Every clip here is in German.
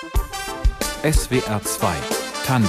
SWR 2 Tandem.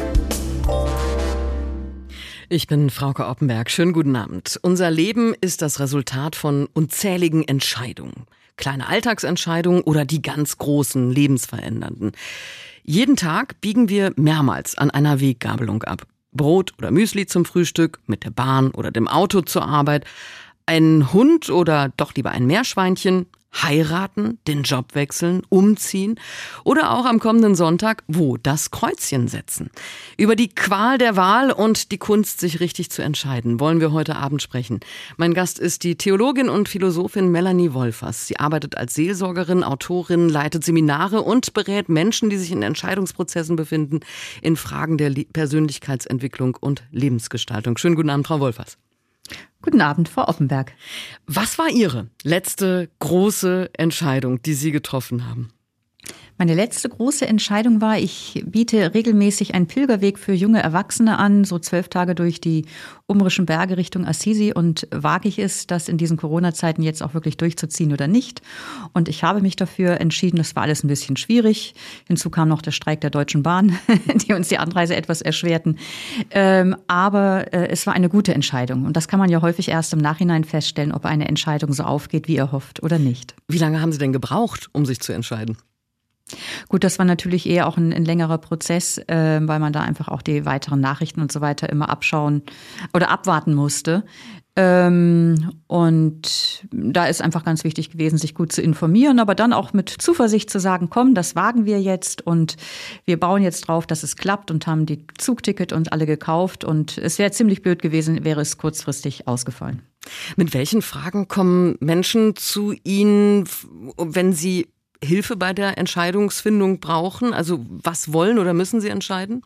Ich bin Frauke Oppenberg. Schönen guten Abend. Unser Leben ist das Resultat von unzähligen Entscheidungen. Kleine Alltagsentscheidungen oder die ganz großen, lebensverändernden. Jeden Tag biegen wir mehrmals an einer Weggabelung ab. Brot oder Müsli zum Frühstück, mit der Bahn oder dem Auto zur Arbeit, ein Hund oder doch lieber ein Meerschweinchen, heiraten, den Job wechseln, umziehen oder auch am kommenden Sonntag das Kreuzchen setzen. Über die Qual der Wahl und die Kunst, sich richtig zu entscheiden, wollen wir heute Abend sprechen. Mein Gast ist die Theologin und Philosophin Melanie Wolfers. Sie arbeitet als Seelsorgerin, Autorin, leitet Seminare und berät Menschen, die sich in Entscheidungsprozessen befinden, in Fragen der Persönlichkeitsentwicklung und Lebensgestaltung. Schönen guten Abend, Frau Wolfers. Guten Abend, Frau Oppenberg. Was war Ihre letzte große Entscheidung, die Sie getroffen haben? Meine letzte große Entscheidung war, ich biete regelmäßig einen Pilgerweg für junge Erwachsene an, so 12 Tage durch die Umbrischen Berge Richtung Assisi. Und wage ich es, das in diesen Corona-Zeiten jetzt auch wirklich durchzuziehen oder nicht? Und ich habe mich dafür entschieden, das war alles ein bisschen schwierig. Hinzu kam noch der Streik der Deutschen Bahn, die uns die Anreise etwas erschwerten. Aber es war eine gute Entscheidung. Und das kann man ja häufig erst im Nachhinein feststellen, ob eine Entscheidung so aufgeht, wie erhofft oder nicht. Wie lange haben Sie denn gebraucht, um sich zu entscheiden? Gut, das war natürlich eher auch ein längerer Prozess, weil man da einfach auch die weiteren Nachrichten und so weiter immer abschauen oder abwarten musste. Und da ist einfach ganz wichtig gewesen, sich gut zu informieren, aber dann auch mit Zuversicht zu sagen, komm, das wagen wir jetzt und wir bauen jetzt drauf, dass es klappt und haben die Zugticket und alle gekauft. Und es wäre ziemlich blöd gewesen, wäre es kurzfristig ausgefallen. Mit welchen Fragen kommen Menschen zu Ihnen, wenn sie Hilfe bei der Entscheidungsfindung brauchen? Also was wollen oder müssen sie entscheiden?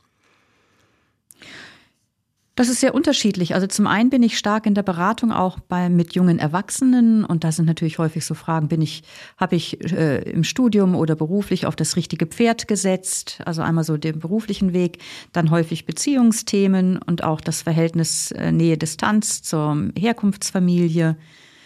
Das ist sehr unterschiedlich. Also zum einen bin ich stark in der Beratung auch mit jungen Erwachsenen. Und da sind natürlich häufig so Fragen, habe ich im Studium oder beruflich auf das richtige Pferd gesetzt? Also einmal so den beruflichen Weg, dann häufig Beziehungsthemen und auch das Verhältnis Nähe-Distanz zur Herkunftsfamilie.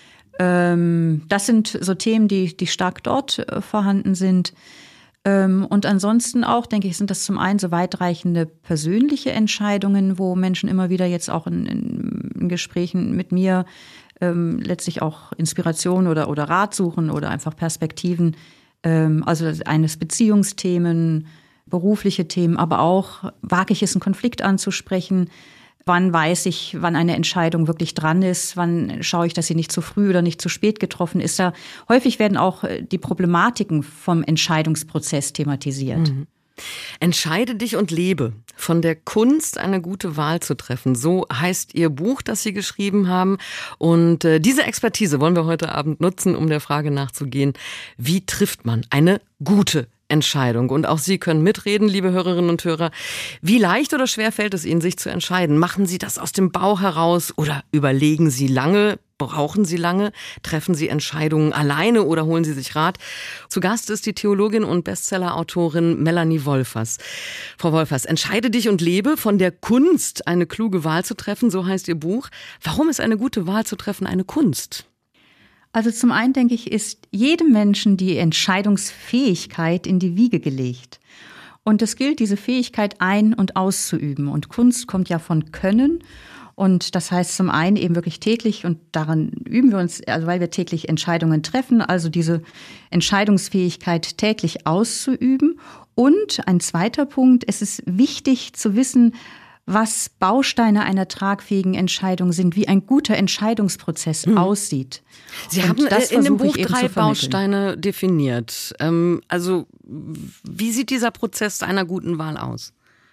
Das sind so Themen, die stark dort vorhanden sind. Und ansonsten auch, denke ich, sind das zum einen so weitreichende persönliche Entscheidungen, wo Menschen immer wieder jetzt auch in Gesprächen mit mir letztlich auch Inspiration oder Rat suchen oder einfach Perspektiven. Also eines Beziehungsthemen, berufliche Themen, aber auch, wage ich es, einen Konflikt anzusprechen? Wann weiß ich, wann eine Entscheidung wirklich dran ist? Wann schaue ich, dass sie nicht zu früh oder nicht zu spät getroffen ist? Da häufig werden auch die Problematiken vom Entscheidungsprozess thematisiert. Mhm. Entscheide dich und lebe. Von der Kunst, eine gute Wahl zu treffen. So heißt Ihr Buch, das Sie geschrieben haben. Und diese Expertise wollen wir heute Abend nutzen, um der Frage nachzugehen, wie trifft man eine gute Entscheidung? Und auch Sie können mitreden, liebe Hörerinnen und Hörer. Wie leicht oder schwer fällt es Ihnen, sich zu entscheiden? Machen Sie das aus dem Bauch heraus oder überlegen Sie lange? Brauchen Sie lange? Treffen Sie Entscheidungen alleine oder holen Sie sich Rat? Zu Gast ist die Theologin und Bestsellerautorin Melanie Wolfers. Frau Wolfers, entscheide dich und lebe. Von der Kunst, eine kluge Wahl zu treffen, so heißt Ihr Buch. Warum ist eine gute Wahl zu treffen eine Kunst? Also zum einen, denke ich, ist jedem Menschen die Entscheidungsfähigkeit in die Wiege gelegt. Und es gilt, diese Fähigkeit ein- und auszuüben. Und Kunst kommt ja von Können. Und das heißt zum einen eben wirklich täglich, und daran üben wir uns, also weil wir täglich Entscheidungen treffen, also diese Entscheidungsfähigkeit täglich auszuüben. Und ein zweiter Punkt, es ist wichtig zu wissen, was Bausteine einer tragfähigen Entscheidung sind, wie ein guter Entscheidungsprozess aussieht. Sie haben in dem Buch 3 Bausteine definiert. Also wie sieht dieser Prozess einer guten Wahl aus?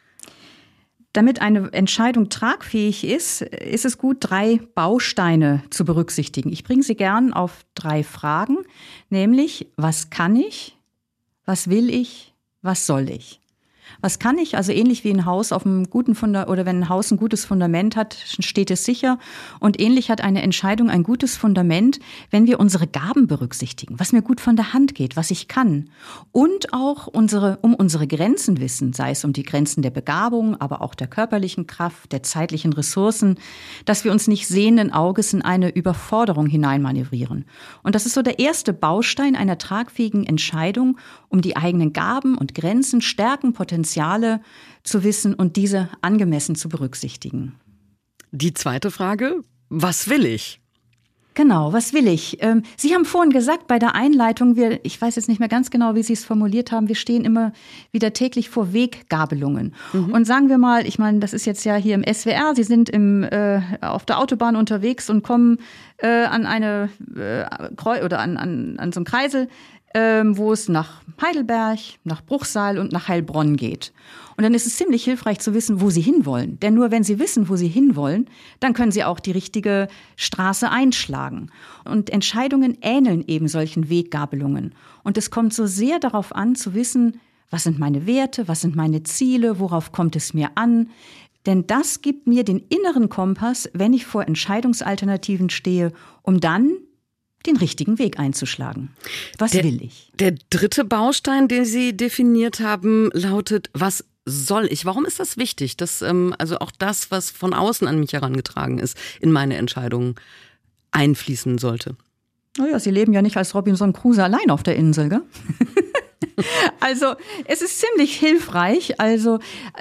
Damit eine Entscheidung tragfähig ist, ist es gut, 3 Bausteine zu berücksichtigen. Ich bringe sie gern auf 3 Fragen, nämlich: Was kann ich? Was will ich? Was soll ich? Was kann ich? Also ähnlich wie ein Haus auf einem guten Fundament oder wenn ein Haus ein gutes Fundament hat, steht es sicher. Und ähnlich hat eine Entscheidung ein gutes Fundament, wenn wir unsere Gaben berücksichtigen, was mir gut von der Hand geht, was ich kann. Und auch um unsere Grenzen wissen, sei es um die Grenzen der Begabung, aber auch der körperlichen Kraft, der zeitlichen Ressourcen, dass wir uns nicht sehenden Auges in eine Überforderung hineinmanövrieren. Und das ist so der erste Baustein einer tragfähigen Entscheidung, um die eigenen Gaben und Grenzen, Stärken, Potenziale zu wissen und diese angemessen zu berücksichtigen. Die zweite Frage, was will ich? Genau, was will ich? Sie haben vorhin gesagt bei der Einleitung, ich weiß jetzt nicht mehr ganz genau, wie Sie es formuliert haben, wir stehen immer wieder täglich vor Weggabelungen. Und sagen wir mal, ich meine, das ist jetzt ja hier im SWR, Sie sind auf der Autobahn unterwegs und kommen an eine oder an so einen Kreisel, wo es nach Heidelberg, nach Bruchsal und nach Heilbronn geht. Und dann ist es ziemlich hilfreich zu wissen, wo Sie hinwollen. Denn nur wenn Sie wissen, wo Sie hinwollen, dann können Sie auch die richtige Straße einschlagen. Und Entscheidungen ähneln eben solchen Weggabelungen. Und es kommt so sehr darauf an, zu wissen, was sind meine Werte, was sind meine Ziele, worauf kommt es mir an. Denn das gibt mir den inneren Kompass, wenn ich vor Entscheidungsalternativen stehe, um dann den richtigen Weg einzuschlagen. Was will ich? Der dritte Baustein, den Sie definiert haben, lautet, was soll ich? Warum ist das wichtig, dass also auch das, was von außen an mich herangetragen ist, in meine Entscheidungen einfließen sollte? Naja, Sie leben ja nicht als Robinson Crusoe allein auf der Insel, gell? Also es ist ziemlich hilfreich, also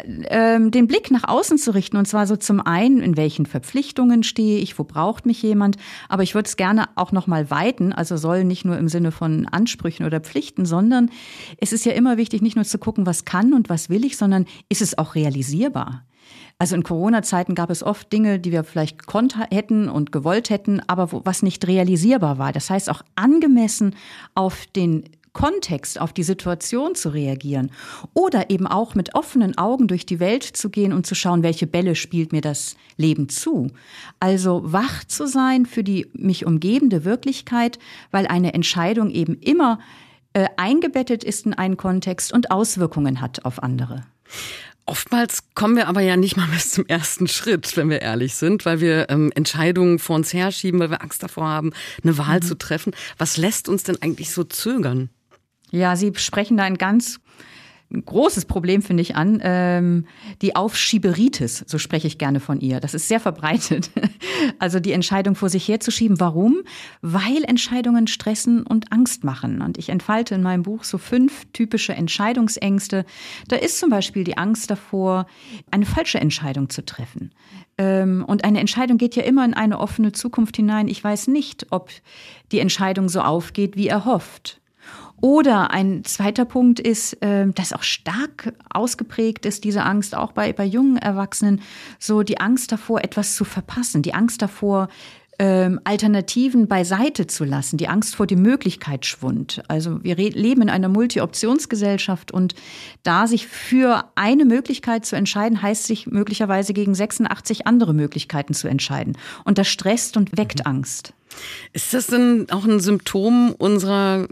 den Blick nach außen zu richten. Und zwar so zum einen, in welchen Verpflichtungen stehe ich, wo braucht mich jemand. Aber ich würde es gerne auch noch mal weiten, also soll nicht nur im Sinne von Ansprüchen oder Pflichten, sondern es ist ja immer wichtig, nicht nur zu gucken, was kann und was will ich, sondern ist es auch realisierbar. Also in Corona-Zeiten gab es oft Dinge, die wir vielleicht gekonnt hätten und gewollt hätten, aber was nicht realisierbar war. Das heißt auch angemessen auf den Kontext, auf die Situation zu reagieren oder eben auch mit offenen Augen durch die Welt zu gehen und zu schauen, welche Bälle spielt mir das Leben zu. Also wach zu sein für die mich umgebende Wirklichkeit, weil eine Entscheidung eben immer eingebettet ist in einen Kontext und Auswirkungen hat auf andere. Oftmals kommen wir aber ja nicht mal bis zum ersten Schritt, wenn wir ehrlich sind, weil wir Entscheidungen vor uns herschieben, weil wir Angst davor haben, eine Wahl zu treffen. Was lässt uns denn eigentlich so zögern? Ja, Sie sprechen da ein ganz großes Problem, finde ich, an. Die Aufschieberitis, so spreche ich gerne von ihr. Das ist sehr verbreitet. Also die Entscheidung vor sich herzuschieben. Warum? Weil Entscheidungen stressen und Angst machen. Und ich entfalte in meinem Buch so 5 typische Entscheidungsängste. Da ist zum Beispiel die Angst davor, eine falsche Entscheidung zu treffen. Und eine Entscheidung geht ja immer in eine offene Zukunft hinein. Ich weiß nicht, ob die Entscheidung so aufgeht, wie erhofft. Oder ein zweiter Punkt ist, dass auch stark ausgeprägt ist, diese Angst auch bei jungen Erwachsenen, so die Angst davor, etwas zu verpassen, die Angst davor, Alternativen beiseite zu lassen, die Angst vor dem Möglichkeitsschwund. Also wir leben in einer Multi-Optionsgesellschaft und da sich für eine Möglichkeit zu entscheiden, heißt sich möglicherweise gegen 86 andere Möglichkeiten zu entscheiden. Und das stresst und weckt Angst. Ist das denn auch ein Symptom unserer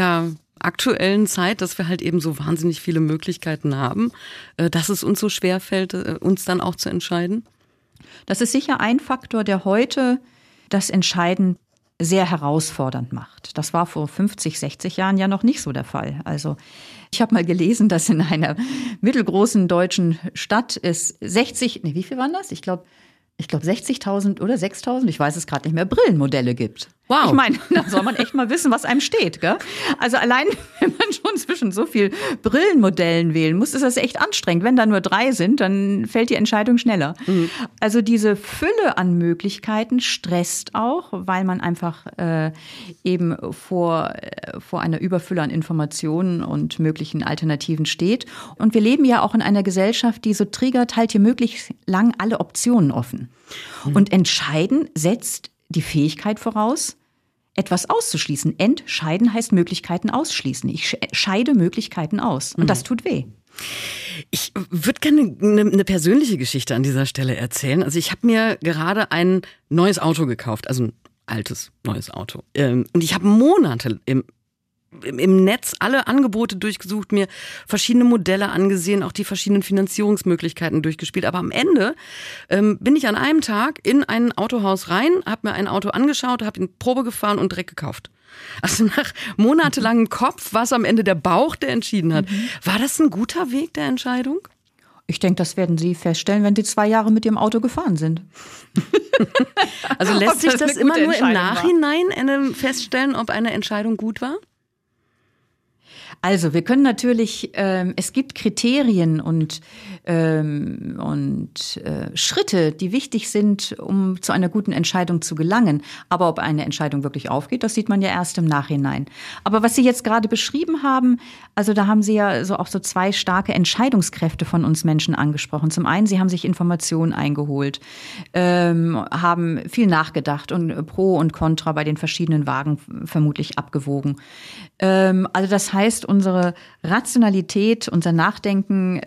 aktuellen Zeit, dass wir halt eben so wahnsinnig viele Möglichkeiten haben, dass es uns so schwerfällt, uns dann auch zu entscheiden? Das ist sicher ein Faktor, der heute das Entscheiden sehr herausfordernd macht. Das war vor 50, 60 Jahren ja noch nicht so der Fall. Also ich habe mal gelesen, dass in einer mittelgroßen deutschen Stadt es wie viel waren das? Ich glaube 60.000 oder 6.000, ich weiß es gerade nicht mehr, Brillenmodelle gibt. Wow. Ich meine, da soll man echt mal wissen, was einem steht, gell? Also allein, wenn man schon zwischen so viel Brillenmodellen wählen muss, ist das echt anstrengend. Wenn da nur 3 sind, dann fällt die Entscheidung schneller. Mhm. Also diese Fülle an Möglichkeiten stresst auch, weil man einfach eben vor einer Überfülle an Informationen und möglichen Alternativen steht. Und wir leben ja auch in einer Gesellschaft, die so triggert, halt hier möglichst lang alle Optionen offen. Mhm. Und entscheiden setzt die Fähigkeit voraus, etwas auszuschließen. Entscheiden heißt Möglichkeiten ausschließen. Ich scheide Möglichkeiten aus. Und das tut weh. Ich würde gerne eine persönliche Geschichte an dieser Stelle erzählen. Also ich habe mir gerade ein neues Auto gekauft, also ein altes, neues Auto. Und ich habe Monate im Netz alle Angebote durchgesucht, mir verschiedene Modelle angesehen, auch die verschiedenen Finanzierungsmöglichkeiten durchgespielt. Aber am Ende bin ich an einem Tag in ein Autohaus rein, habe mir ein Auto angeschaut, habe ihn Probe gefahren und direkt gekauft. Also nach monatelangem Kopf war es am Ende der Bauch, der entschieden hat. War das ein guter Weg der Entscheidung? Ich denke, das werden Sie feststellen, wenn Sie 2 Jahre mit Ihrem Auto gefahren sind. Also lässt sich das immer nur im Nachhinein feststellen, ob eine Entscheidung gut war? Also wir können natürlich, es gibt Kriterien und Schritte, die wichtig sind, um zu einer guten Entscheidung zu gelangen. Aber ob eine Entscheidung wirklich aufgeht, das sieht man ja erst im Nachhinein. Aber was Sie jetzt gerade beschrieben haben, also da haben Sie ja auch so 2 starke Entscheidungskräfte von uns Menschen angesprochen. Zum einen, Sie haben sich Informationen eingeholt, haben viel nachgedacht und Pro und Contra bei den verschiedenen Wagen vermutlich abgewogen. Also das heißt, unsere Rationalität, unser Nachdenken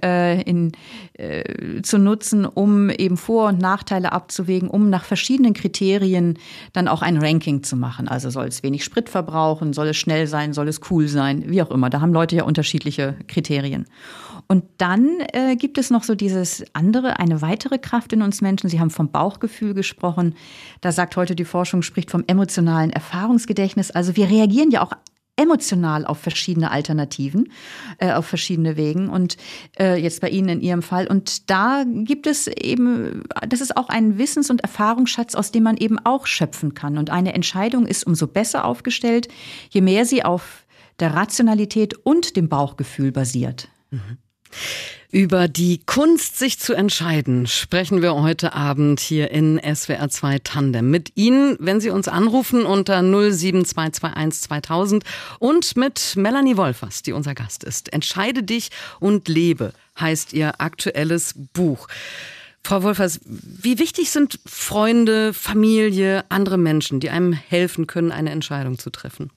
zu nutzen, um eben Vor- und Nachteile abzuwägen, um nach verschiedenen Kriterien dann auch ein Ranking zu machen. Also soll es wenig Sprit verbrauchen, soll es schnell sein, soll es cool sein, wie auch immer. Da haben Leute ja unterschiedliche Kriterien. Und dann gibt es noch so eine weitere Kraft in uns Menschen. Sie haben vom Bauchgefühl gesprochen. Da sagt heute die Forschung, spricht vom emotionalen Erfahrungsgedächtnis. Also wir reagieren ja auch emotional auf verschiedene Alternativen, auf verschiedene Wegen und jetzt bei Ihnen in Ihrem Fall. Und da gibt es eben, das ist auch ein Wissens- und Erfahrungsschatz, aus dem man eben auch schöpfen kann. Und eine Entscheidung ist umso besser aufgestellt, je mehr sie auf der Rationalität und dem Bauchgefühl basiert. Mhm. Über die Kunst, sich zu entscheiden, sprechen wir heute Abend hier in SWR 2 Tandem. Mit Ihnen, wenn Sie uns anrufen unter 07221 2000 und mit Melanie Wolfers, die unser Gast ist. Entscheide dich und lebe, heißt ihr aktuelles Buch. Frau Wolfers, wie wichtig sind Freunde, Familie, andere Menschen, die einem helfen können, eine Entscheidung zu treffen?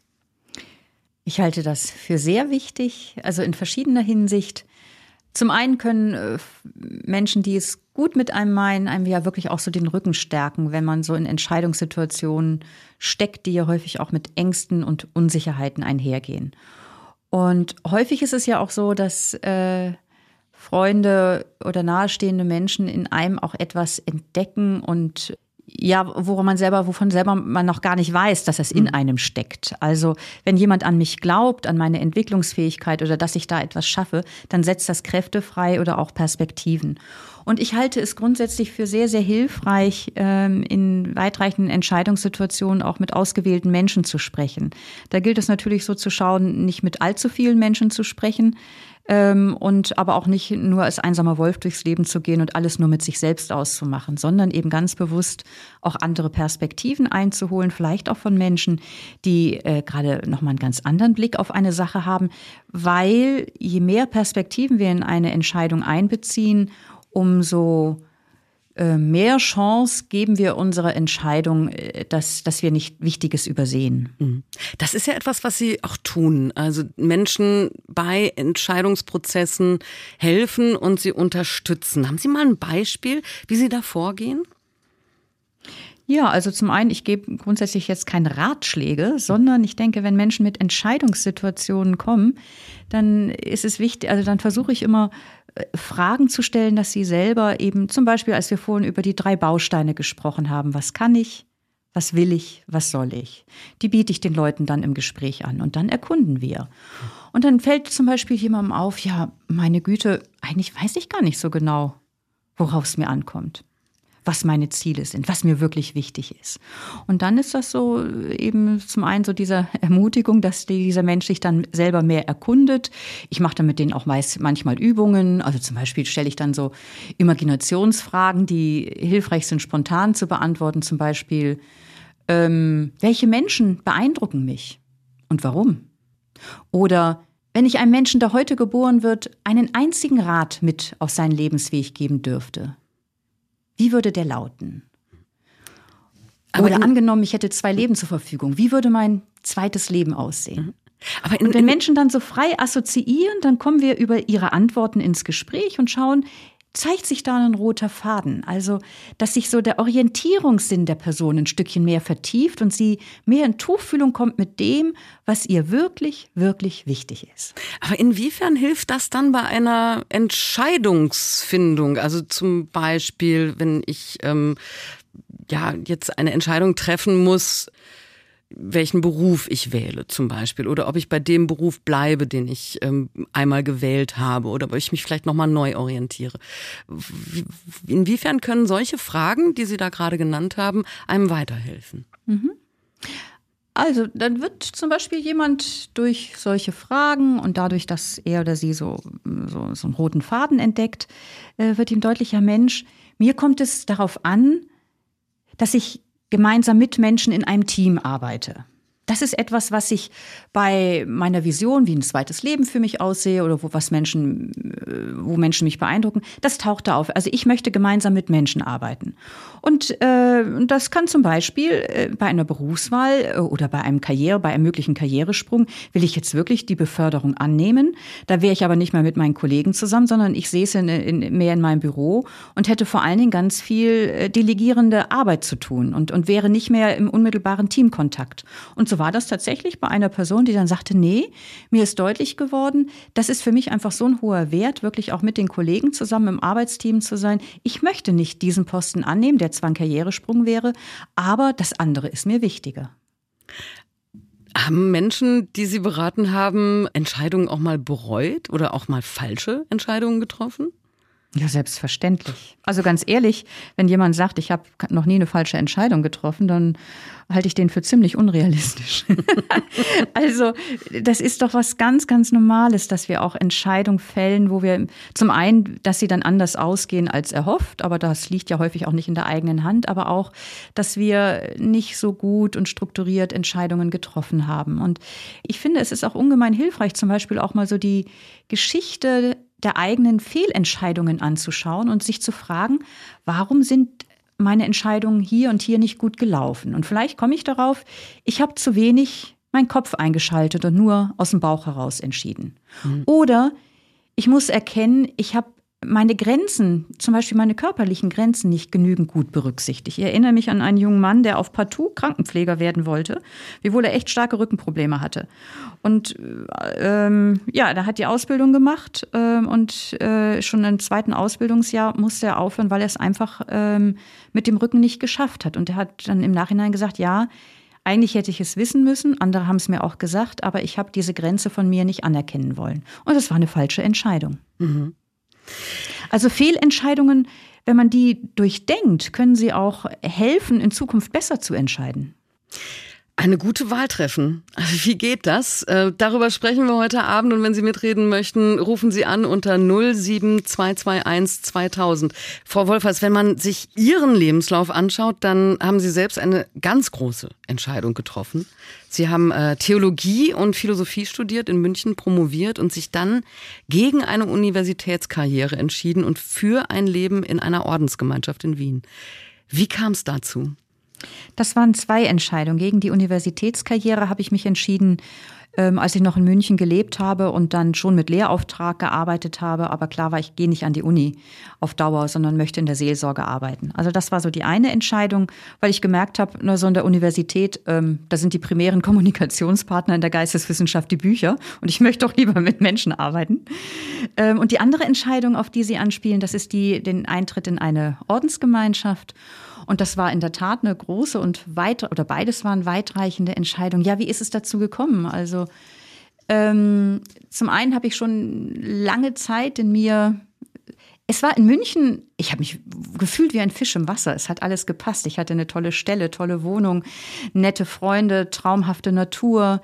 Ich halte das für sehr wichtig, also in verschiedener Hinsicht. Zum einen können Menschen, die es gut mit einem meinen, einem ja wirklich auch so den Rücken stärken, wenn man so in Entscheidungssituationen steckt, die ja häufig auch mit Ängsten und Unsicherheiten einhergehen. Und häufig ist es ja auch so, dass Freunde oder nahestehende Menschen in einem auch etwas entdecken und ja, wovon selber man noch gar nicht weiß, dass es in einem steckt. Also wenn jemand an mich glaubt, an meine Entwicklungsfähigkeit oder dass ich da etwas schaffe, dann setzt das Kräfte frei oder auch Perspektiven. Und ich halte es grundsätzlich für sehr, sehr hilfreich, in weitreichenden Entscheidungssituationen auch mit ausgewählten Menschen zu sprechen. Da gilt es natürlich so zu schauen, nicht mit allzu vielen Menschen zu sprechen, und aber auch nicht nur als einsamer Wolf durchs Leben zu gehen und alles nur mit sich selbst auszumachen, sondern eben ganz bewusst auch andere Perspektiven einzuholen, vielleicht auch von Menschen, die gerade nochmal einen ganz anderen Blick auf eine Sache haben, weil je mehr Perspektiven wir in eine Entscheidung einbeziehen, umso mehr Chance geben wir unserer Entscheidung, dass wir nicht Wichtiges übersehen. Das ist ja etwas, was Sie auch tun. Also Menschen bei Entscheidungsprozessen helfen und sie unterstützen. Haben Sie mal ein Beispiel, wie Sie da vorgehen? Ja, also zum einen, ich gebe grundsätzlich jetzt keine Ratschläge, sondern ich denke, wenn Menschen mit Entscheidungssituationen kommen, dann ist es wichtig, also dann versuche ich immer Fragen zu stellen, dass sie selber eben, zum Beispiel, als wir vorhin über die 3 Bausteine gesprochen haben, was kann ich, was will ich, was soll ich? Die biete ich den Leuten dann im Gespräch an und dann erkunden wir. Und dann fällt zum Beispiel jemandem auf, ja, meine Güte, eigentlich weiß ich gar nicht so genau, worauf es mir ankommt, was meine Ziele sind, was mir wirklich wichtig ist. Und dann ist das so eben zum einen so diese Ermutigung, dass dieser Mensch sich dann selber mehr erkundet. Ich mache dann mit denen auch manchmal Übungen. Also zum Beispiel stelle ich dann so Imaginationsfragen, die hilfreich sind, spontan zu beantworten. Zum Beispiel, welche Menschen beeindrucken mich und warum? Oder wenn ich einem Menschen, der heute geboren wird, einen einzigen Rat mit auf seinen Lebensweg geben dürfte, wie würde der lauten? Oder angenommen, ich hätte 2 Leben zur Verfügung. Wie würde mein zweites Leben aussehen? Und wenn Menschen dann so frei assoziieren, dann kommen wir über ihre Antworten ins Gespräch und schauen, zeigt sich da ein roter Faden. Also, dass sich so der Orientierungssinn der Person ein Stückchen mehr vertieft und sie mehr in Tuchfühlung kommt mit dem, was ihr wirklich, wirklich wichtig ist. Aber inwiefern hilft das dann bei einer Entscheidungsfindung? Also zum Beispiel, wenn ich jetzt eine Entscheidung treffen muss, welchen Beruf ich wähle zum Beispiel oder ob ich bei dem Beruf bleibe, den ich einmal gewählt habe oder ob ich mich vielleicht nochmal neu orientiere. Inwiefern können solche Fragen, die Sie da gerade genannt haben, einem weiterhelfen? Also dann wird zum Beispiel jemand durch solche Fragen und dadurch, dass er oder sie so einen roten Faden entdeckt, wird ihm deutlicher, Mensch, mir kommt es darauf an, dass ich gemeinsam mit Menschen in einem Team arbeite. Das ist etwas, was ich bei meiner Vision, wie ein zweites Leben für mich aussehe oder wo Menschen mich beeindrucken, das taucht da auf. Also ich möchte gemeinsam mit Menschen arbeiten. Und das kann zum Beispiel bei einer Berufswahl oder bei einem möglichen Karrieresprung, will ich jetzt wirklich die Beförderung annehmen. Da wäre ich aber nicht mehr mit meinen Kollegen zusammen, sondern ich sehe es mehr in meinem Büro und hätte vor allen Dingen ganz viel delegierende Arbeit zu tun und wäre nicht mehr im unmittelbaren Teamkontakt. Und so war das tatsächlich bei einer Person, die dann sagte, nee, mir ist deutlich geworden, das ist für mich einfach so ein hoher Wert, wirklich auch mit den Kollegen zusammen im Arbeitsteam zu sein. Ich möchte nicht diesen Posten annehmen, der zwar ein Karrieresprung wäre, aber das andere ist mir wichtiger. Haben Menschen, die Sie beraten haben, Entscheidungen auch mal bereut oder auch mal falsche Entscheidungen getroffen? Ja, selbstverständlich. Also ganz ehrlich, wenn jemand sagt, ich habe noch nie eine falsche Entscheidung getroffen, dann halte ich den für ziemlich unrealistisch. Also das ist doch was ganz, ganz Normales, dass wir auch Entscheidungen fällen, wo wir zum einen, dass sie dann anders ausgehen als erhofft, aber das liegt ja häufig auch nicht in der eigenen Hand, aber auch, dass wir nicht so gut und strukturiert Entscheidungen getroffen haben. Und ich finde, es ist auch ungemein hilfreich, zum Beispiel auch mal so die Geschichte der eigenen Fehlentscheidungen anzuschauen und sich zu fragen, warum sind meine Entscheidungen hier und hier nicht gut gelaufen? Und vielleicht komme ich darauf, ich habe zu wenig meinen Kopf eingeschaltet und nur aus dem Bauch heraus entschieden. Oder ich muss erkennen, ich habe meine Grenzen, zum Beispiel meine körperlichen Grenzen, nicht genügend gut berücksichtigt. Ich erinnere mich an einen jungen Mann, der auf partout Krankenpfleger werden wollte, wiewohl er echt starke Rückenprobleme hatte. Und da hat die Ausbildung gemacht und schon im 2. Ausbildungsjahr musste er aufhören, weil er es einfach mit dem Rücken nicht geschafft hat. Und er hat dann im Nachhinein gesagt, ja, eigentlich hätte ich es wissen müssen, andere haben es mir auch gesagt, aber ich habe diese Grenze von mir nicht anerkennen wollen. Und das war eine falsche Entscheidung. Mhm. Also Fehlentscheidungen, wenn man die durchdenkt, können sie auch helfen, in Zukunft besser zu entscheiden. Eine gute Wahl treffen. Wie geht das? Darüber sprechen wir heute Abend und wenn Sie mitreden möchten, rufen Sie an unter 07221 2000. Frau Wolfers, wenn man sich Ihren Lebenslauf anschaut, dann haben Sie selbst eine ganz große Entscheidung getroffen. Sie haben Theologie und Philosophie studiert, in München promoviert und sich dann gegen eine Universitätskarriere entschieden und für ein Leben in einer Ordensgemeinschaft in Wien. Wie kam es dazu? Das waren 2 Entscheidungen. Gegen die Universitätskarriere habe ich mich entschieden, als ich noch in München gelebt habe und dann schon mit Lehrauftrag gearbeitet habe. Aber klar war, ich gehe nicht an die Uni auf Dauer, sondern möchte in der Seelsorge arbeiten. Also das war so die eine Entscheidung, weil ich gemerkt habe, nur so in der Universität, da sind die primären Kommunikationspartner in der Geisteswissenschaft die Bücher. Und ich möchte doch lieber mit Menschen arbeiten. Und die andere Entscheidung, auf die Sie anspielen, das ist den Eintritt in eine Ordensgemeinschaft. Und das war in der Tat eine große und beides waren weitreichende Entscheidungen. Ja, wie ist es dazu gekommen? Also zum einen habe ich schon lange Zeit in mir, es war in München, ich habe mich gefühlt wie ein Fisch im Wasser. Es hat alles gepasst. Ich hatte eine tolle Stelle, tolle Wohnung, nette Freunde, traumhafte Natur.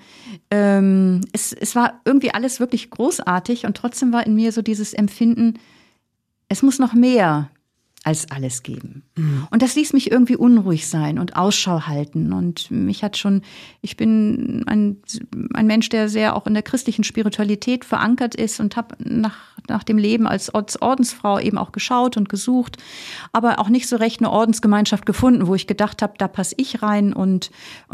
Es war irgendwie alles wirklich großartig und trotzdem war in mir so dieses Empfinden, es muss noch mehr als alles geben. Und das ließ mich irgendwie unruhig sein und Ausschau halten. Und ich bin ein Mensch, der sehr auch in der christlichen Spiritualität verankert ist und habe nach dem Leben als Ordensfrau eben auch geschaut und gesucht, aber auch nicht so recht eine Ordensgemeinschaft gefunden, wo ich gedacht habe, da passe ich rein und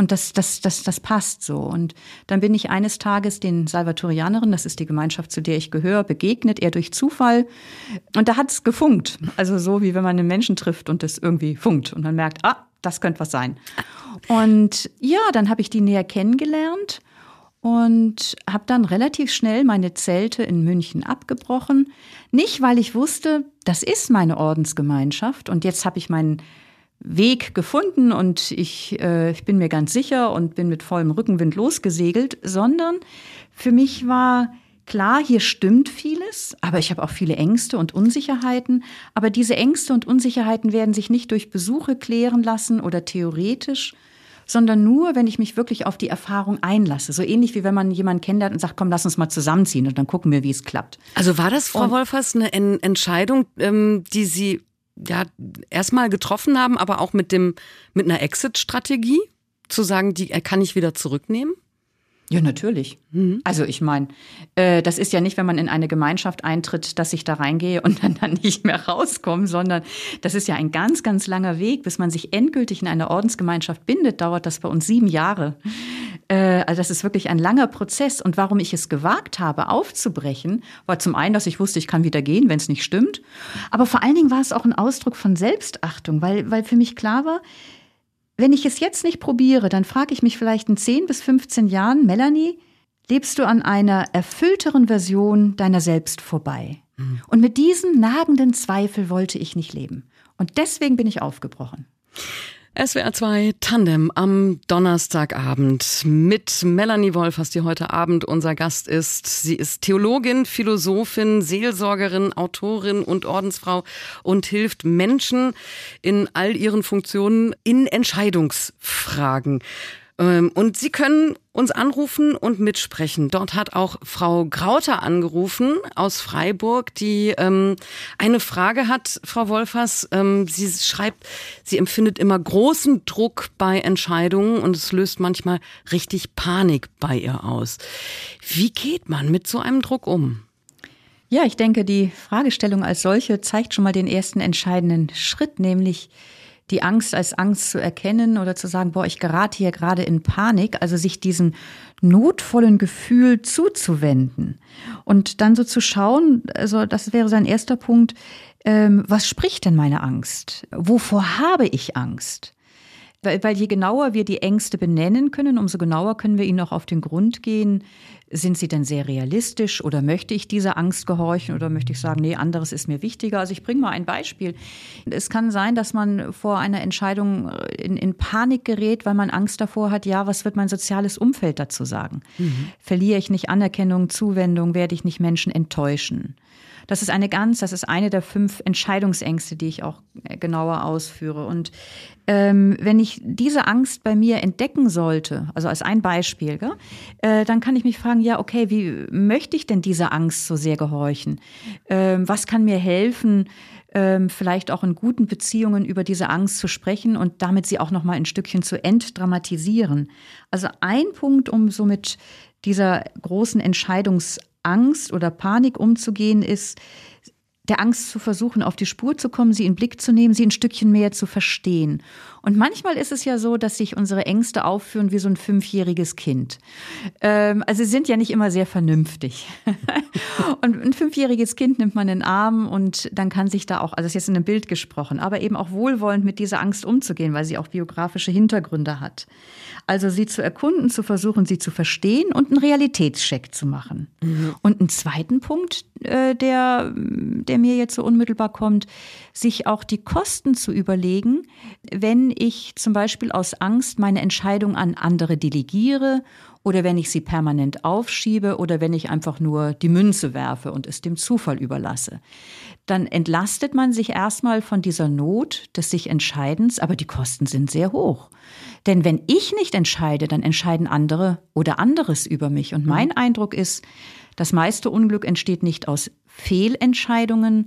das passt so. Und dann bin ich eines Tages den Salvatorianerinnen, das ist die Gemeinschaft, zu der ich gehöre, begegnet, eher durch Zufall. Und da hat es gefunkt. Also so, wie wenn man einen Menschen trifft und es irgendwie funkt und man merkt, das könnte was sein. Und ja, dann habe ich die näher kennengelernt und habe dann relativ schnell meine Zelte in München abgebrochen. Nicht, weil ich wusste, das ist meine Ordensgemeinschaft und jetzt habe ich meinen Weg gefunden und ich bin mir ganz sicher und bin mit vollem Rückenwind losgesegelt, sondern für mich war klar, hier stimmt vieles, aber ich habe auch viele Ängste und Unsicherheiten. Aber diese Ängste und Unsicherheiten werden sich nicht durch Besuche klären lassen oder theoretisch, sondern nur, wenn ich mich wirklich auf die Erfahrung einlasse. So ähnlich wie wenn man jemanden kennenlernt und sagt, komm, lass uns mal zusammenziehen und dann gucken wir, wie es klappt. Also war das, Frau Wolfers, eine Entscheidung, die Sie erstmal getroffen haben, aber auch mit einer Exit-Strategie? Zu sagen, die kann ich wieder zurücknehmen? Ja, natürlich. Also ich meine, das ist ja nicht, wenn man in eine Gemeinschaft eintritt, dass ich da reingehe und dann nicht mehr rauskomme, sondern das ist ja ein ganz, ganz langer Weg, bis man sich endgültig in eine Ordensgemeinschaft bindet, dauert das bei uns 7 Jahre. Also das ist wirklich ein langer Prozess. Und warum ich es gewagt habe, aufzubrechen, war zum einen, dass ich wusste, ich kann wieder gehen, wenn es nicht stimmt. Aber vor allen Dingen war es auch ein Ausdruck von Selbstachtung, weil für mich klar war, wenn ich es jetzt nicht probiere, dann frage ich mich vielleicht in 10 bis 15 Jahren, Melanie, lebst du an einer erfüllteren Version deiner selbst vorbei? Und mit diesem nagenden Zweifel wollte ich nicht leben. Und deswegen bin ich aufgebrochen. SWR 2 Tandem am Donnerstagabend mit Melanie Wolfers, die heute Abend unser Gast ist. Sie ist Theologin, Philosophin, Seelsorgerin, Autorin und Ordensfrau und hilft Menschen in all ihren Funktionen in Entscheidungsfragen. Und Sie können uns anrufen und mitsprechen. Dort hat auch Frau Grauter angerufen aus Freiburg, die eine Frage hat, Frau Wolfers. Sie schreibt, sie empfindet immer großen Druck bei Entscheidungen und es löst manchmal richtig Panik bei ihr aus. Wie geht man mit so einem Druck um? Ja, ich denke, die Fragestellung als solche zeigt schon mal den ersten entscheidenden Schritt, nämlich die Angst als Angst zu erkennen oder zu sagen, ich gerate hier gerade in Panik, also sich diesem notvollen Gefühl zuzuwenden und dann so zu schauen, also das wäre sein erster Punkt, was spricht denn meine Angst? Wovor habe ich Angst? Weil je genauer wir die Ängste benennen können, umso genauer können wir ihnen auch auf den Grund gehen. Sind sie denn sehr realistisch oder möchte ich dieser Angst gehorchen oder möchte ich sagen, nee, anderes ist mir wichtiger? Also ich bringe mal ein Beispiel. Es kann sein, dass man vor einer Entscheidung in Panik gerät, weil man Angst davor hat, ja, was wird mein soziales Umfeld dazu sagen? Verliere ich nicht Anerkennung, Zuwendung, werde ich nicht Menschen enttäuschen? Das ist eine der 5 Entscheidungsängste, die ich auch genauer ausführe. Und wenn ich diese Angst bei mir entdecken sollte, also als ein Beispiel, dann kann ich mich fragen, ja, okay, wie möchte ich denn dieser Angst so sehr gehorchen? Was kann mir helfen, vielleicht auch in guten Beziehungen über diese Angst zu sprechen und damit sie auch noch mal ein Stückchen zu entdramatisieren? Also ein Punkt, um so mit dieser großen Entscheidungsangst oder Panik umzugehen, ist, der Angst zu versuchen, auf die Spur zu kommen, sie in den Blick zu nehmen, sie ein Stückchen mehr zu verstehen. Und manchmal ist es ja so, dass sich unsere Ängste aufführen wie so ein 5-jähriges Kind. Also sie sind ja nicht immer sehr vernünftig. Und ein 5-jähriges Kind nimmt man in den Arm und dann kann sich da auch, also das ist jetzt in einem Bild gesprochen, aber eben auch wohlwollend mit dieser Angst umzugehen, weil sie auch biografische Hintergründe hat. Also sie zu erkunden, zu versuchen, sie zu verstehen und einen Realitätscheck zu machen. Und einen zweiten Punkt, der mir jetzt so unmittelbar kommt, sich auch die Kosten zu überlegen, wenn ich zum Beispiel aus Angst meine Entscheidung an andere delegiere oder wenn ich sie permanent aufschiebe oder wenn ich einfach nur die Münze werfe und es dem Zufall überlasse. Dann entlastet man sich erstmal von dieser Not des sich Entscheidens, aber die Kosten sind sehr hoch. Denn wenn ich nicht entscheide, dann entscheiden andere oder anderes über mich. Und mein Eindruck ist, das meiste Unglück entsteht nicht aus Fehlentscheidungen,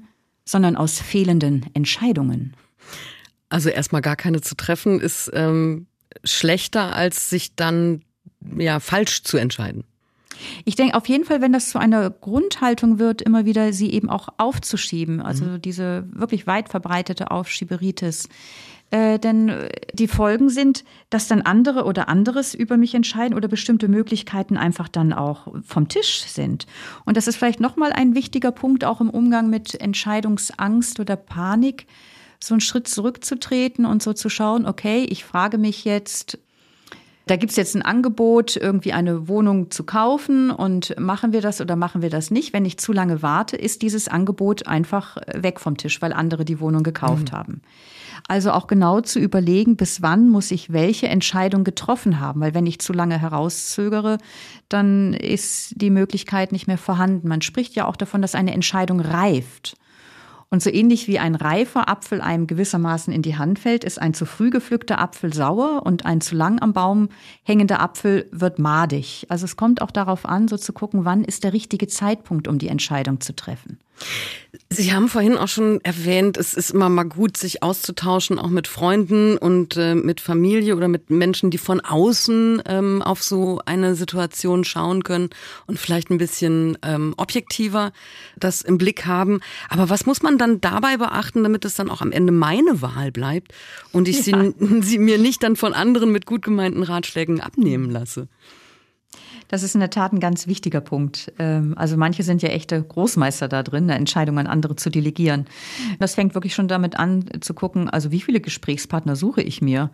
sondern aus fehlenden Entscheidungen. Also erstmal gar keine zu treffen ist schlechter, als sich dann falsch zu entscheiden. Ich denke auf jeden Fall, wenn das zu einer Grundhaltung wird, immer wieder sie eben auch aufzuschieben, also diese wirklich weit verbreitete Aufschieberitis. Denn die Folgen sind, dass dann andere oder anderes über mich entscheiden oder bestimmte Möglichkeiten einfach dann auch vom Tisch sind. Und das ist vielleicht nochmal ein wichtiger Punkt, auch im Umgang mit Entscheidungsangst oder Panik, so einen Schritt zurückzutreten und so zu schauen, okay, ich frage mich jetzt, da gibt's jetzt ein Angebot, irgendwie eine Wohnung zu kaufen und machen wir das oder machen wir das nicht? Wenn ich zu lange warte, ist dieses Angebot einfach weg vom Tisch, weil andere die Wohnung gekauft haben. Also auch genau zu überlegen, bis wann muss ich welche Entscheidung getroffen haben, weil wenn ich zu lange herauszögere, dann ist die Möglichkeit nicht mehr vorhanden. Man spricht ja auch davon, dass eine Entscheidung reift. Und so ähnlich wie ein reifer Apfel einem gewissermaßen in die Hand fällt, ist ein zu früh gepflückter Apfel sauer und ein zu lang am Baum hängender Apfel wird madig. Also es kommt auch darauf an, so zu gucken, wann ist der richtige Zeitpunkt, um die Entscheidung zu treffen. Sie haben vorhin auch schon erwähnt, es ist immer mal gut, sich auszutauschen, auch mit Freunden und mit Familie oder mit Menschen, die von außen auf so eine Situation schauen können und vielleicht ein bisschen objektiver das im Blick haben. Aber was muss man dann dabei beachten, damit es dann auch am Ende meine Wahl bleibt und ich sie mir nicht dann von anderen mit gut gemeinten Ratschlägen abnehmen lasse? Das ist in der Tat ein ganz wichtiger Punkt. Also manche sind ja echte Großmeister da drin, eine Entscheidung an andere zu delegieren. Das fängt wirklich schon damit an zu gucken, also wie viele Gesprächspartner suche ich mir?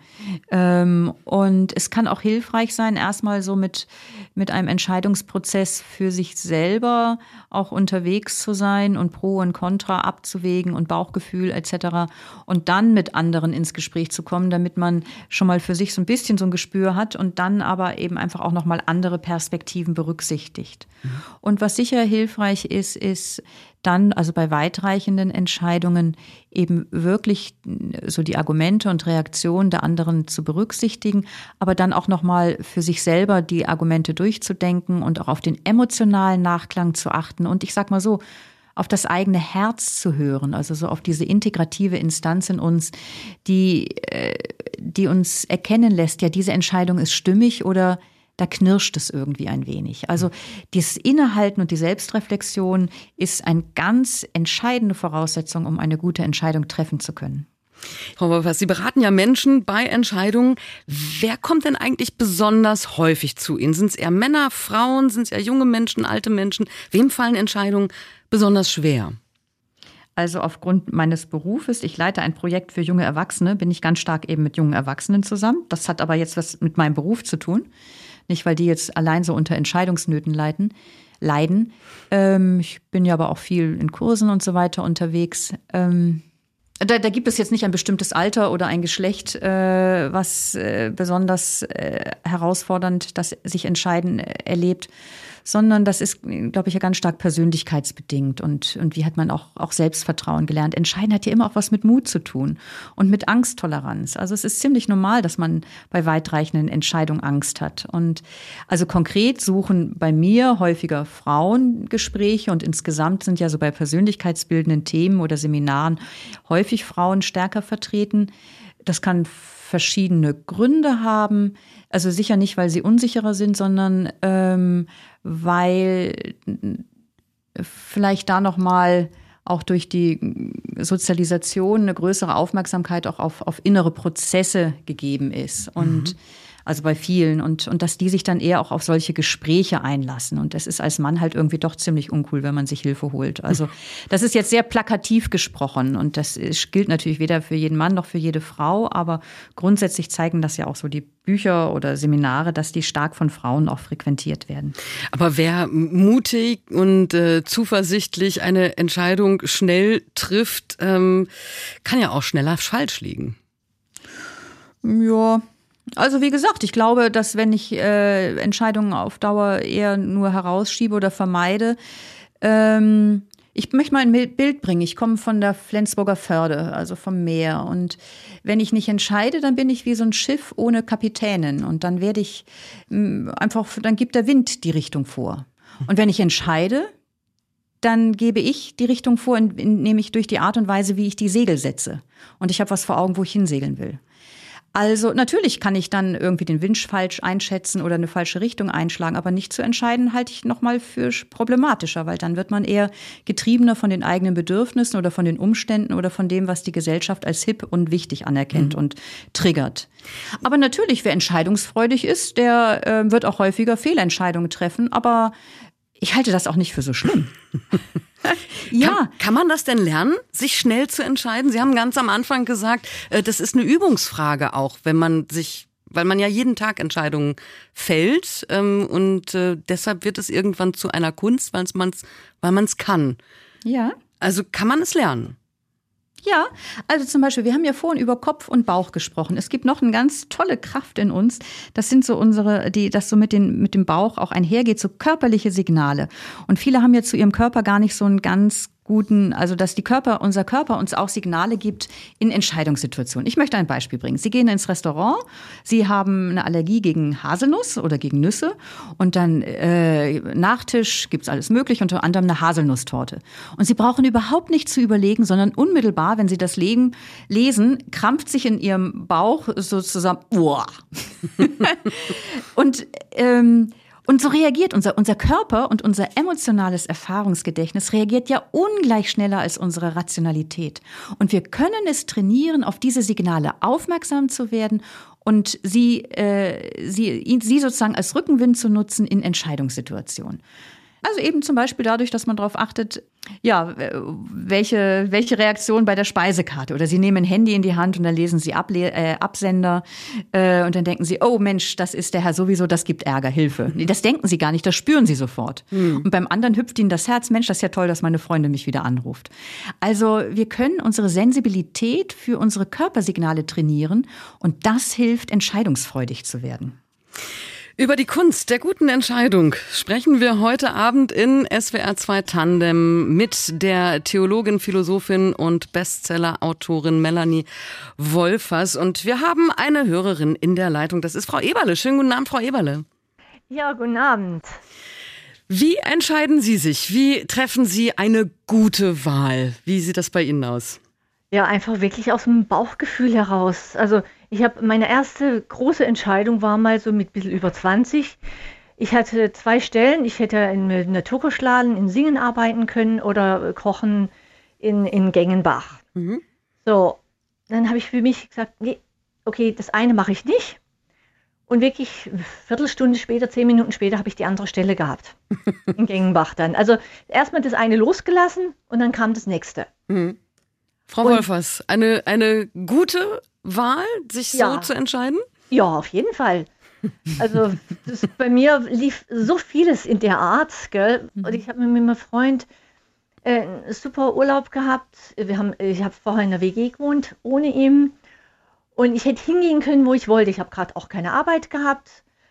Und es kann auch hilfreich sein, erstmal so mit einem Entscheidungsprozess für sich selber auch unterwegs zu sein und Pro und Contra abzuwägen und Bauchgefühl etc. Und dann mit anderen ins Gespräch zu kommen, damit man schon mal für sich so ein bisschen so ein Gespür hat und dann aber eben einfach auch nochmal andere Perspektiven berücksichtigt. Und was sicher hilfreich ist dann, also bei weitreichenden Entscheidungen eben wirklich so die Argumente und Reaktionen der anderen zu berücksichtigen, aber dann auch nochmal für sich selber die Argumente durchzudenken und auch auf den emotionalen Nachklang zu achten und ich sag mal so, auf das eigene Herz zu hören, also so auf diese integrative Instanz in uns, die uns erkennen lässt, ja, diese Entscheidung ist stimmig oder da knirscht es irgendwie ein wenig. Also das Innehalten und die Selbstreflexion ist eine ganz entscheidende Voraussetzung, um eine gute Entscheidung treffen zu können. Frau Wolfers, Sie beraten ja Menschen bei Entscheidungen. Wer kommt denn eigentlich besonders häufig zu Ihnen? Sind es eher Männer, Frauen, sind es eher junge Menschen, alte Menschen? Wem fallen Entscheidungen besonders schwer? Also aufgrund meines Berufes, ich leite ein Projekt für junge Erwachsene, bin ich ganz stark eben mit jungen Erwachsenen zusammen. Das hat aber jetzt was mit meinem Beruf zu tun. Nicht, weil die jetzt allein so unter Entscheidungsnöten leiden. Ich bin ja aber auch viel in Kursen und so weiter unterwegs. Da gibt es jetzt nicht ein bestimmtes Alter oder ein Geschlecht, was besonders herausfordernd das sich entscheiden erlebt, sondern das ist, glaube ich, ja ganz stark persönlichkeitsbedingt und wie hat man auch Selbstvertrauen gelernt. Entscheiden hat ja immer auch was mit Mut zu tun und mit Angsttoleranz. Also es ist ziemlich normal, dass man bei weitreichenden Entscheidungen Angst hat. Und also konkret suchen bei mir häufiger Frauen Gespräche und insgesamt sind ja so bei persönlichkeitsbildenden Themen oder Seminaren häufig Frauen stärker vertreten. Das kann verschiedene Gründe haben. Also sicher nicht, weil sie unsicherer sind, sondern weil vielleicht da noch mal auch durch die Sozialisation eine größere Aufmerksamkeit auch auf innere Prozesse gegeben ist. Und also bei vielen und dass die sich dann eher auch auf solche Gespräche einlassen. Und das ist als Mann halt irgendwie doch ziemlich uncool, wenn man sich Hilfe holt. Also das ist jetzt sehr plakativ gesprochen und das gilt natürlich weder für jeden Mann noch für jede Frau, aber grundsätzlich zeigen das ja auch so die Bücher oder Seminare, dass die stark von Frauen auch frequentiert werden. Aber wer mutig und zuversichtlich eine Entscheidung schnell trifft, kann ja auch schneller falsch liegen. Ja. Also wie gesagt, ich glaube, dass wenn ich Entscheidungen auf Dauer eher nur herausschiebe oder vermeide, ich möchte mal ein Bild bringen. Ich komme von der Flensburger Förde, also vom Meer. Und wenn ich nicht entscheide, dann bin ich wie so ein Schiff ohne Kapitänin. Und dann werde ich dann gibt der Wind die Richtung vor. Und wenn ich entscheide, dann gebe ich die Richtung vor, nämlich durch die Art und Weise, wie ich die Segel setze. Und ich habe was vor Augen, wo ich hinsegeln will. Also natürlich kann ich dann irgendwie den Wind falsch einschätzen oder eine falsche Richtung einschlagen, aber nicht zu entscheiden halte ich nochmal für problematischer, weil dann wird man eher getriebener von den eigenen Bedürfnissen oder von den Umständen oder von dem, was die Gesellschaft als hip und wichtig anerkennt und triggert. Aber natürlich, wer entscheidungsfreudig ist, der wird auch häufiger Fehlentscheidungen treffen, aber ich halte das auch nicht für so schlimm. Ja. Kann man das denn lernen, sich schnell zu entscheiden? Sie haben ganz am Anfang gesagt, das ist eine Übungsfrage auch, weil man ja jeden Tag Entscheidungen fällt und deshalb wird es irgendwann zu einer Kunst, weil man es kann. Ja. Also kann man es lernen? Ja, also zum Beispiel, wir haben ja vorhin über Kopf und Bauch gesprochen. Es gibt noch eine ganz tolle Kraft in uns. Das sind so das so mit dem Bauch auch einhergeht, so körperliche Signale. Und viele haben ja zu ihrem Körper gar nicht so einen ganz guten, also dass unser Körper uns auch Signale gibt in Entscheidungssituationen. Ich möchte ein Beispiel bringen. Sie gehen ins Restaurant, Sie haben eine Allergie gegen Haselnuss oder gegen Nüsse und dann Nachtisch gibt's alles mögliche, unter anderem eine Haselnusstorte. Und Sie brauchen überhaupt nicht zu überlegen, sondern unmittelbar, wenn Sie das lesen, krampft sich in Ihrem Bauch so zusammen. Uah. Und so reagiert unser Körper und unser emotionales Erfahrungsgedächtnis reagiert ja ungleich schneller als unsere Rationalität. Und wir können es trainieren, auf diese Signale aufmerksam zu werden und sie sozusagen als Rückenwind zu nutzen in Entscheidungssituationen. Also eben zum Beispiel dadurch, dass man darauf achtet, ja, welche Reaktion bei der Speisekarte. Oder Sie nehmen ein Handy in die Hand und dann lesen Sie Absender und dann denken Sie, oh Mensch, das ist der Herr sowieso, das gibt Ärger, Hilfe. Nee, das denken Sie gar nicht, das spüren Sie sofort. Und beim anderen hüpft Ihnen das Herz, Mensch, das ist ja toll, dass meine Freundin mich wieder anruft. Also wir können unsere Sensibilität für unsere Körpersignale trainieren und das hilft, entscheidungsfreudig zu werden. Über die Kunst der guten Entscheidung sprechen wir heute Abend in SWR 2 Tandem mit der Theologin, Philosophin und Bestseller-Autorin Melanie Wolfers. Und wir haben eine Hörerin in der Leitung, das ist Frau Eberle. Schönen guten Abend, Frau Eberle. Ja, guten Abend. Wie entscheiden Sie sich? Wie treffen Sie eine gute Wahl? Wie sieht das bei Ihnen aus? Ja, einfach wirklich aus dem Bauchgefühl heraus. Also meine erste große Entscheidung war mal so mit ein bisschen über 20. Ich hatte 2 Stellen. Ich hätte in einem Naturkoschladen in Singen arbeiten können oder kochen in Gengenbach. Mhm. So, dann habe ich für mich gesagt, nee, okay, das eine mache ich nicht. Und wirklich eine Viertelstunde später, 10 Minuten später, habe ich die andere Stelle gehabt. In Gengenbach dann. Also erstmal das eine losgelassen und dann kam das nächste. Mhm. Frau Wolfers, eine gute Wahl, sich so zu entscheiden? Ja, auf jeden Fall. Also bei mir lief so vieles in der Art, gell? Und ich habe mit meinem Freund einen super Urlaub gehabt. Ich habe vorher in der WG gewohnt, ohne ihn. Und ich hätte hingehen können, wo ich wollte. Ich habe gerade auch keine Arbeit gehabt.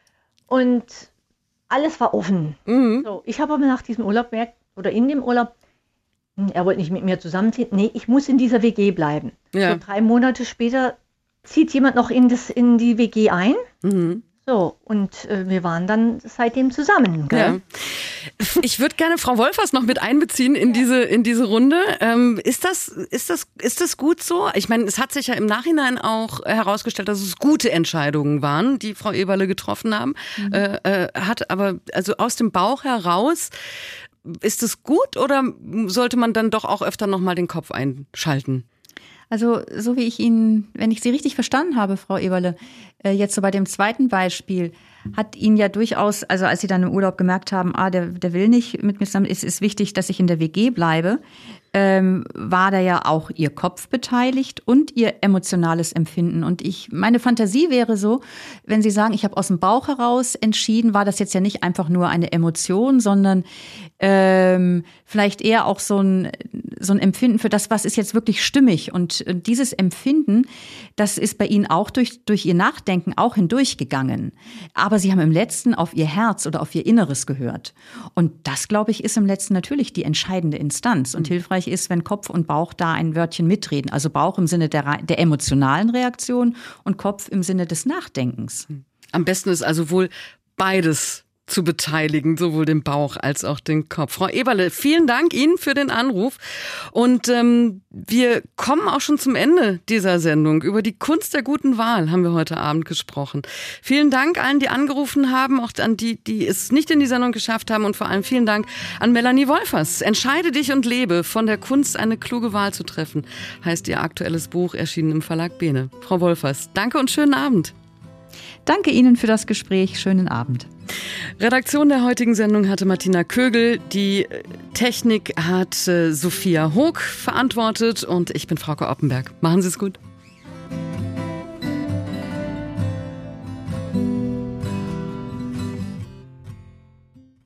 Und alles war offen. Mhm. So, ich habe aber nach diesem Urlaub in dem Urlaub, er wollte nicht mit mir zusammenziehen. Nee, ich muss in dieser WG bleiben. Ja. So 3 Monate später zieht jemand noch in die WG ein. Mhm. So, und wir waren dann seitdem zusammen. Gell? Ja. Ich würde gerne Frau Wolfers noch mit einbeziehen in diese Runde. Ist das gut so? Ich meine, es hat sich ja im Nachhinein auch herausgestellt, dass es gute Entscheidungen waren, die Frau Eberle getroffen haben. Hat aber also aus dem Bauch heraus. Ist es gut oder sollte man dann doch auch öfter nochmal den Kopf einschalten? Also so wie wenn ich Sie richtig verstanden habe, Frau Eberle, jetzt so bei dem zweiten Beispiel, hat Ihnen ja durchaus, also als Sie dann im Urlaub gemerkt haben, der will nicht mit mir zusammen, es ist wichtig, dass ich in der WG bleibe, war da ja auch Ihr Kopf beteiligt und Ihr emotionales Empfinden. Und meine Fantasie wäre so, wenn Sie sagen, ich habe aus dem Bauch heraus entschieden, war das jetzt ja nicht einfach nur eine Emotion, sondern vielleicht eher auch so ein Empfinden für das, was ist jetzt wirklich stimmig. Und dieses Empfinden, das ist bei Ihnen auch durch Ihr Nachdenken auch hindurchgegangen. Aber Sie haben im Letzten auf Ihr Herz oder auf Ihr Inneres gehört. Und das, glaube ich, ist im Letzten natürlich die entscheidende Instanz. Und hilfreich ist, wenn Kopf und Bauch da ein Wörtchen mitreden. Also Bauch im Sinne der emotionalen Reaktion und Kopf im Sinne des Nachdenkens. Am besten ist also wohl beides zu beteiligen, sowohl den Bauch als auch den Kopf. Frau Eberle, vielen Dank Ihnen für den Anruf. Und wir kommen auch schon zum Ende dieser Sendung. Über die Kunst der guten Wahl haben wir heute Abend gesprochen. Vielen Dank allen, die angerufen haben, auch an die, die es nicht in die Sendung geschafft haben, und vor allem vielen Dank an Melanie Wolfers. Entscheide dich und lebe, von der Kunst eine kluge Wahl zu treffen, heißt ihr aktuelles Buch, erschienen im Verlag Bene. Frau Wolfers, danke und schönen Abend. Danke Ihnen für das Gespräch. Schönen Abend. Redaktion der heutigen Sendung hatte Martina Kögel. Die Technik hat Sophia Hoog verantwortet und ich bin Frauke Oppenberg. Machen Sie es gut.